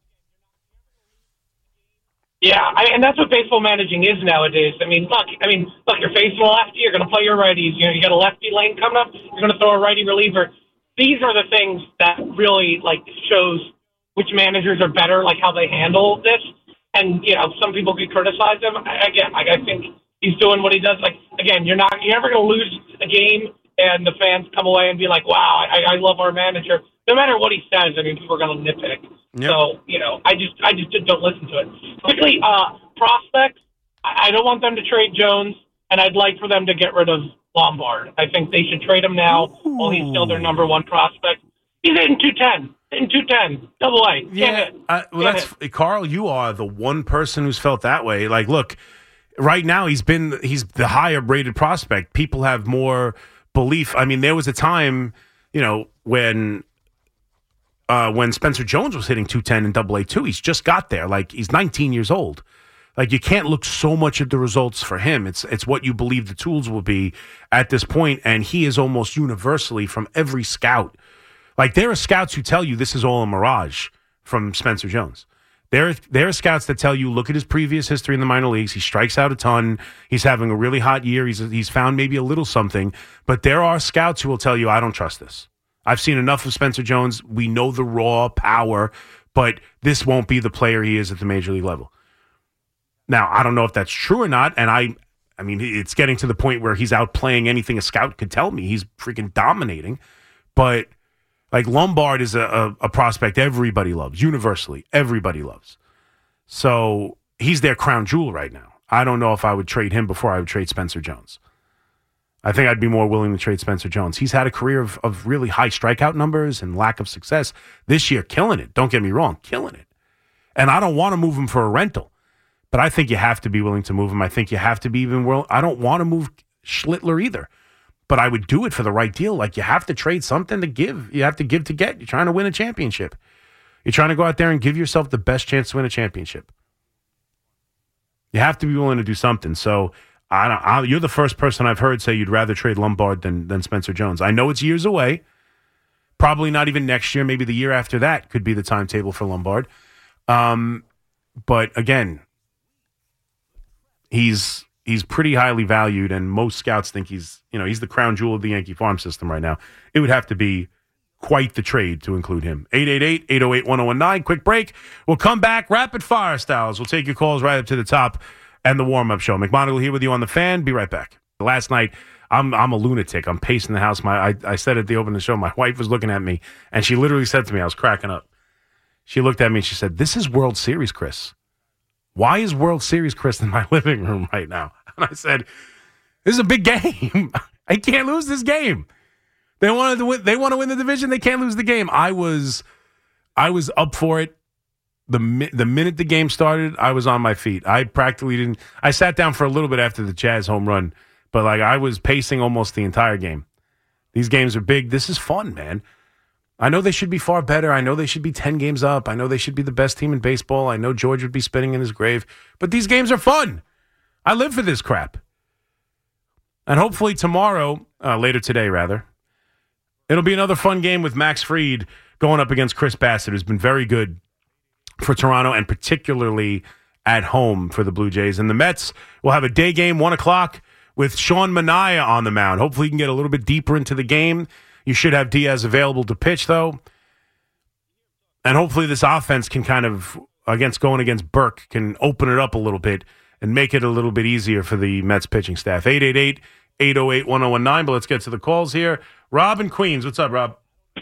Yeah, and that's what baseball managing is nowadays. Look, you're facing a lefty, you're going to play your righties. You got a lefty lane coming up, you're going to throw a righty reliever. These are the things that really shows which managers are better, how they handle this. And, some people could criticize him. Again, I think he's doing what he does. You're never going to lose a game and the fans come away and be like, wow, I love our manager. No matter what he says, people are going to nitpick. Yep. So, I just don't listen to it. Quickly, prospects, I don't want them to trade Jones, and I'd like for them to get rid of Lombard. I think they should trade him now while he's still their number one prospect. He's hitting 210. In 210, double A. Yeah, Carl, you are the one person who's felt that way. Look, right now he's the higher rated prospect. People have more belief. There was a time, when when Spencer Jones was hitting 210 in Double-A too. He's just got there. Like, he's 19 years old. Like, you can't look so much at the results for him. It's what you believe the tools will be at this point, and he is almost universally from every scout. Like, there are scouts who tell you this is all a mirage from Spencer Jones. There are scouts that tell you, look at his previous history in the minor leagues. He strikes out a ton. He's having a really hot year. He's found maybe a little something. But there are scouts who will tell you, I don't trust this. I've seen enough of Spencer Jones. We know the raw power, but this won't be the player he is at the major league level. Now, I don't know if that's true or not, and I mean, it's getting to the point where he's outplaying anything a scout could tell me. He's freaking dominating. But, like, Lombard is a prospect everybody loves, universally. Everybody loves. So he's their crown jewel right now. I don't know if I would trade him before I would trade Spencer Jones. I think I'd be more willing to trade Spencer Jones. He's had a career of really high strikeout numbers and lack of success. This year, killing it. Don't get me wrong, killing it. And I don't want to move him for a rental. But I think you have to be willing to move him. I think you have to be even willing. I don't want to move Schlittler either. But I would do it for the right deal. Like, you have to trade something to give. You have to give to get. You're trying to win a championship. You're trying to go out there and give yourself the best chance to win a championship. You have to be willing to do something. So you're the first person I've heard say you'd rather trade Lombard than Spencer Jones. I know it's years away. Probably not even next year. Maybe the year after that could be the timetable for Lombard. But again, he's pretty highly valued, and most scouts think he's the crown jewel of the Yankee farm system right now. It would have to be quite the trade to include him. 888-808-1019. Quick break. We'll come back rapid fire styles. We'll take your calls right up to the top and the warm-up show. McMonagle here with you on the Fan. Be right back. Last night, I'm a lunatic. I'm pacing the house. I said at the opening of the show, my wife was looking at me, and she literally said to me, I was cracking up. She looked at me and she said, "This is World Series, Chris. Why is World Series Chris in my living room right now?" And I said, "This is a big game. I can't lose this game. They want to win the division. They can't lose the game." I was up for it. The minute the game started, I was on my feet. I practically didn't. I sat down for a little bit after the Jazz home run, but like, I was pacing almost the entire game. These games are big. This is fun, man. I know they should be far better. I know they should be 10 games up. I know they should be the best team in baseball. I know George would be spinning in his grave. But these games are fun. I live for this crap. And hopefully tomorrow, later today rather, it'll be another fun game with Max Fried going up against Chris Bassett, who's been very good for Toronto and particularly at home for the Blue Jays. And the Mets will have a day game, 1 o'clock, with Sean Manaea on the mound. Hopefully he can get a little bit deeper into the game. You should have Diaz available to pitch, though. And hopefully this offense can kind of, going against Burke, can open it up a little bit and make it a little bit easier for the Mets pitching staff. 888-808-1019. But let's get to the calls here. Rob in Queens. What's up, Rob?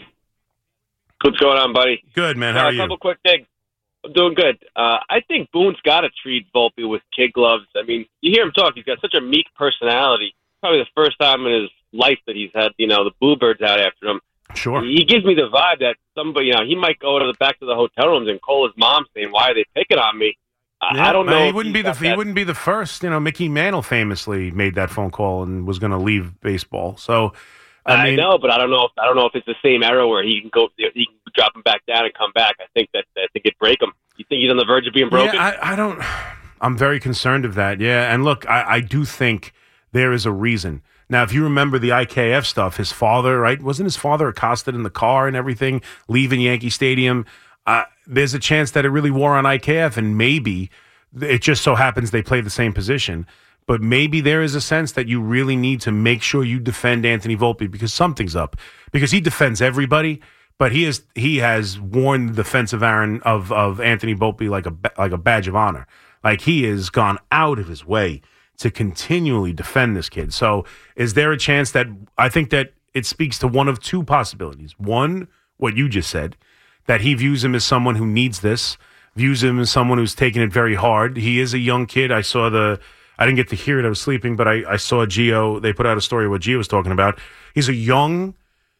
What's going on, buddy? Good, man. How are you? A couple quick things. I'm doing good. I think Boone's got to treat Volpe with kid gloves. I mean, you hear him talk. He's got such a meek personality. Probably the first time in his life that he's had, the Boo Birds out after him. Sure. He gives me the vibe that somebody, he might go back to the hotel rooms and call his mom saying, "Why are they picking on me?" Yeah, I don't know. He wouldn't be the first. Mickey Mantle famously made that phone call and was going to leave baseball. So I know, but I don't know if it's the same era where he can drop him back down and come back. I think it'd break him. You think he's on the verge of being broken? Yeah, I'm very concerned of that. Yeah, and look, I do think there is a reason. Now, if you remember the IKF stuff, his father, right? Wasn't his father accosted in the car and everything, leaving Yankee Stadium? There's a chance that it really wore on IKF, and maybe it just so happens they play the same position. But maybe there is a sense that you really need to make sure you defend Anthony Volpe because something's up. Because he defends everybody, but he has worn the defensive iron of Anthony Volpe like a badge of honor. Like, he has gone out of his way to continually defend this kid. So is there a chance that I think that it speaks to one of two possibilities? One, what you just said, that he views him as someone who needs this, views him as someone who's taking it very hard. He is a young kid. I didn't get to hear it. I was sleeping, but I saw Gio. They put out a story of what Gio was talking about. He's a young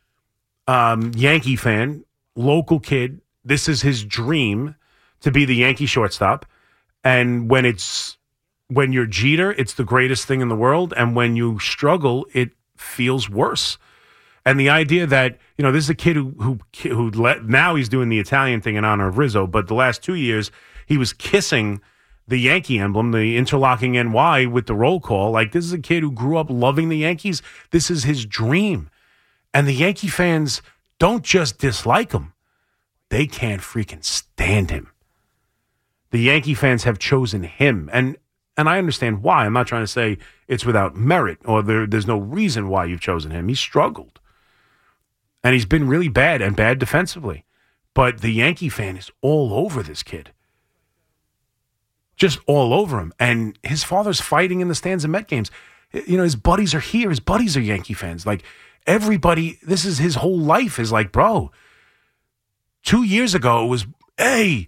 Yankee fan, local kid. This is his dream to be the Yankee shortstop. And when you're Jeter, it's the greatest thing in the world. And when you struggle, it feels worse. And the idea that, this is a kid now he's doing the Italian thing in honor of Rizzo, but the last 2 years he was kissing the Yankee emblem, the interlocking NY with the roll call. Like, this is a kid who grew up loving the Yankees. This is his dream. And the Yankee fans don't just dislike him. They can't freaking stand him. The Yankee fans have chosen him. And I understand why. I'm not trying to say it's without merit or there's no reason why you've chosen him. He struggled. And he's been really bad and bad defensively. But the Yankee fan is all over this kid. Just all over him. And his father's fighting in the stands of Met games. His buddies are here. His buddies are Yankee fans. Like, everybody, this is his whole life is like, bro, 2 years ago it was, hey,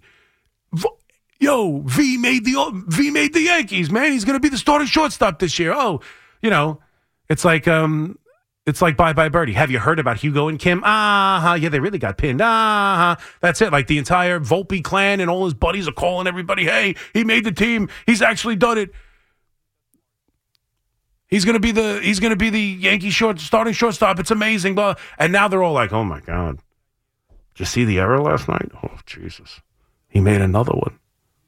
V made the Yankees, man. He's going to be the starting shortstop this year. Oh, it's like Bye Bye Birdie. Have you heard about Hugo and Kim? Yeah, they really got pinned. That's it. Like, the entire Volpe clan and all his buddies are calling everybody, hey, he made the team. He's actually done it. He's gonna be the Yankee starting shortstop. It's amazing, blah. And now they're all like, oh my God. Did you see the error last night? Oh, Jesus. He made another one.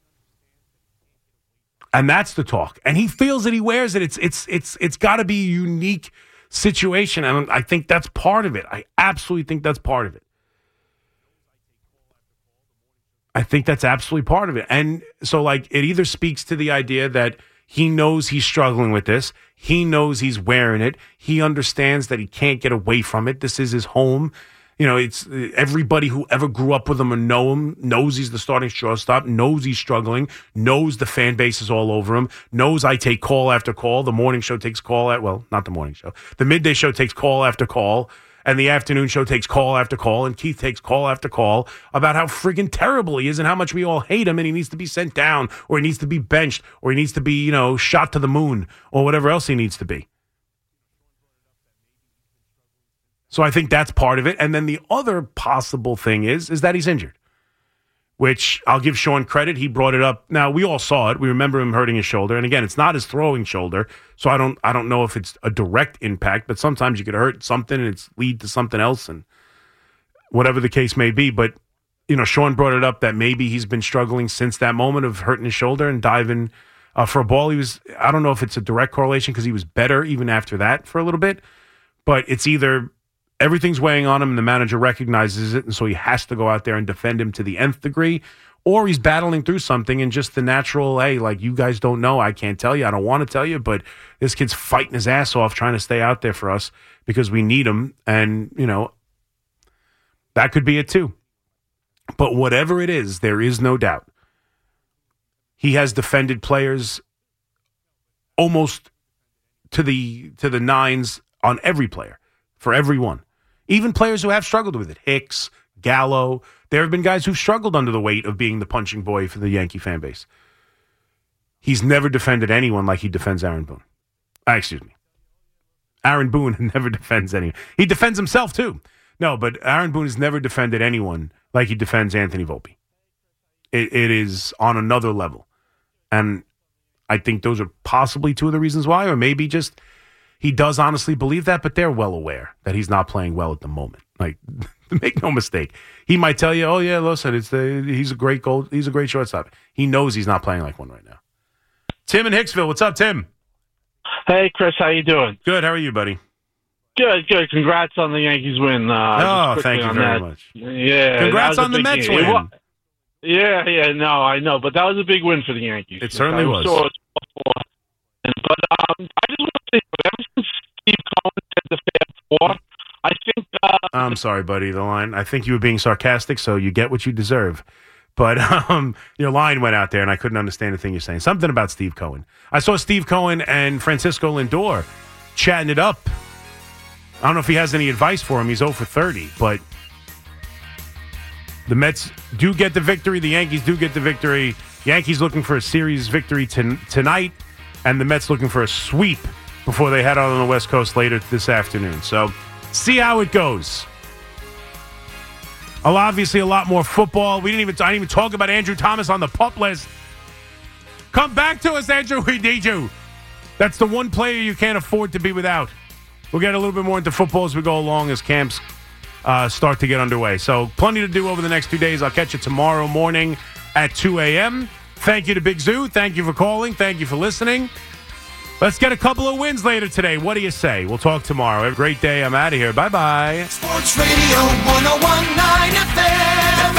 And that's the talk. And he feels that he wears it. It's gotta be a unique situation. And I think that's part of it. I absolutely think that's part of it. I think that's absolutely part of it. And so, like, it either speaks to the idea that he knows he's struggling with this. He knows he's wearing it. He understands that he can't get away from it. This is his home. It's everybody who ever grew up with him or know him knows he's the starting shortstop, knows he's struggling, knows the fan base is all over him, knows I take call after call. The morning show takes call not the morning show. The midday show takes call after call, and the afternoon show takes call after call, and Keith takes call after call about how friggin' terrible he is and how much we all hate him and he needs to be sent down or he needs to be benched or he needs to be, shot to the moon or whatever else he needs to be. So I think that's part of it. And then the other possible thing is that he's injured, which I'll give Sean credit. He brought it up. Now, we all saw it. We remember him hurting his shoulder. And again, it's not his throwing shoulder. So I don't know if it's a direct impact, but sometimes you could hurt something and it's lead to something else and whatever the case may be. But, Sean brought it up that maybe he's been struggling since that moment of hurting his shoulder and diving for a ball. I don't know if it's a direct correlation because he was better even after that for a little bit, but it's either everything's weighing on him and the manager recognizes it, and so he has to go out there and defend him to the nth degree, or he's battling through something and just the natural, hey, like, you guys don't know, I can't tell you, I don't want to tell you, but this kid's fighting his ass off trying to stay out there for us because we need him, and, that could be it too. But whatever it is, there is no doubt he has defended players almost to the nines on every player, for everyone. Even players who have struggled with it. Hicks, Gallo. There have been guys who've struggled under the weight of being the punching boy for the Yankee fan base. He's never defended anyone like he defends Aaron Boone. Aaron Boone never defends anyone. He defends himself, too. No, but Aaron Boone has never defended anyone like he defends Anthony Volpe. It is on another level. And I think those are possibly two of the reasons why, or maybe just he does honestly believe that, but they're well aware that he's not playing well at the moment. Like, make no mistake. He might tell you, oh, yeah, listen, he's a great shortstop. He knows he's not playing like one right now. Tim in Hicksville. What's up, Tim? Hey, Chris. How you doing? Good. How are you, buddy? Good. Congrats on the Yankees win. Thank you very much. Yeah. Congrats on the Mets win. Yeah, no, I know. But that was a big win for the Yankees. It certainly was. But I just want to say, ever since Steve Cohen said the Fab Four, I think... I'm sorry, buddy, the line. I think you were being sarcastic, so you get what you deserve. But your line went out there, and I couldn't understand the thing you're saying. Something about Steve Cohen. I saw Steve Cohen and Francisco Lindor chatting it up. I don't know if he has any advice for him. He's 0 for 30, but the Mets do get the victory. The Yankees do get the victory. Yankees looking for a series victory tonight, and the Mets looking for a sweep before they head out on the West Coast later this afternoon. So see how it goes. Obviously, a lot more football. I didn't even talk about Andrew Thomas on the PUP list. Come back to us, Andrew. We need you. That's the one player you can't afford to be without. We'll get a little bit more into football as we go along as camps start to get underway. So plenty to do over the next 2 days. I'll catch you tomorrow morning at 2 a.m. Thank you to Big Zoo. Thank you for calling. Thank you for listening. Let's get a couple of wins later today. What do you say? We'll talk tomorrow. Have a great day. I'm out of here. Bye-bye. Sports Radio 101.9 FM.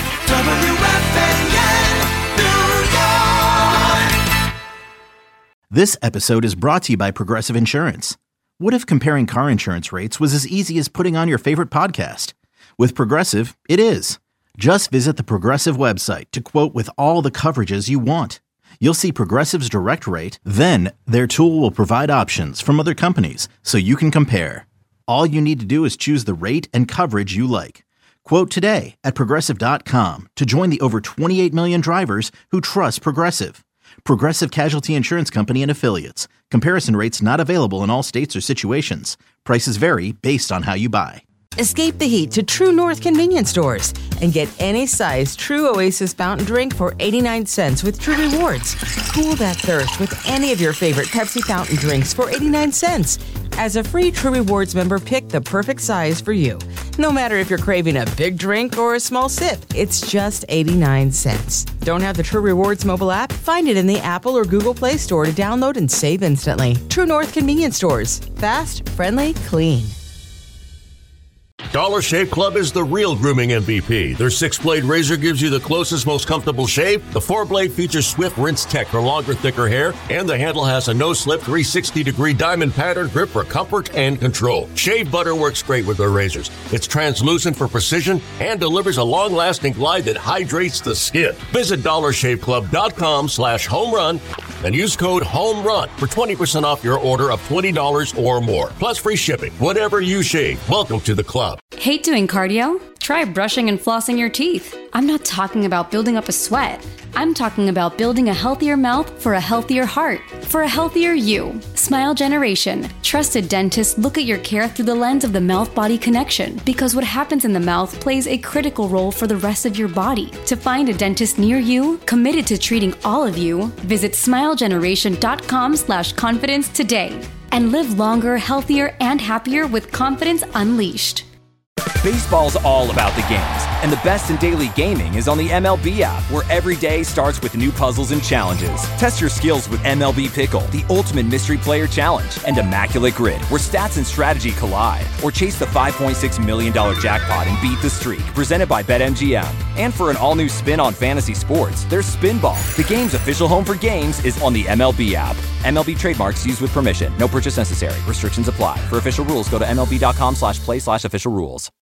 WFAN, New York. This episode is brought to you by Progressive Insurance. What if comparing car insurance rates was as easy as putting on your favorite podcast? With Progressive, it is. Just visit the Progressive website to quote with all the coverages you want. You'll see Progressive's direct rate, then their tool will provide options from other companies so you can compare. All you need to do is choose the rate and coverage you like. Quote today at Progressive.com to join the over 28 million drivers who trust Progressive. Progressive Casualty Insurance Company and Affiliates. Comparison rates not available in all states or situations. Prices vary based on how you buy. Escape the heat to True North convenience stores and get any size True Oasis fountain drink for 89 cents with True Rewards. Cool that thirst with any of your favorite Pepsi fountain drinks for 89 cents. As a free True Rewards member, pick the perfect size for you. No matter if you're craving a big drink or a small sip, it's just 89 cents. Don't have the True Rewards mobile app? Find it in the Apple or Google Play Store to download and save instantly. True North convenience stores. Fast, friendly, clean. Dollar Shave Club is the real grooming MVP. Their 6-blade razor gives you the closest, most comfortable shave. The 4-blade features Swift Rinse Tech for longer, thicker hair, and the handle has a no-slip 360-degree diamond pattern grip for comfort and control. Shave butter works great with their razors. It's translucent for precision and delivers a long-lasting glide that hydrates the skin. Visit DollarShaveClub.com/homerun and use code HOMERUN for 20% off your order of $20 or more. Plus free shipping. Whatever you shave, welcome to the club. Hate doing cardio? Try brushing and flossing your teeth. I'm not talking about building up a sweat. I'm talking about building a healthier mouth for a healthier heart, for a healthier you. Smile Generation. Trusted dentists look at your care through the lens of the mouth-body connection, because what happens in the mouth plays a critical role for the rest of your body. To find a dentist near you, committed to treating all of you, visit smilegeneration.com/confidence today and live longer, healthier, and happier with confidence unleashed. Baseball's all about the games, and the best in daily gaming is on the MLB app, where every day starts with new puzzles and challenges. Test your skills with MLB Pickle, the ultimate mystery player challenge, and Immaculate Grid, where stats and strategy collide. Or chase the $5.6 million jackpot and beat the streak, presented by BetMGM. And for an all-new spin on fantasy sports, there's Spinball. The game's official home for games is on the MLB app. MLB trademarks used with permission. No purchase necessary. Restrictions apply. For official rules, go to MLB.com/play/official rules.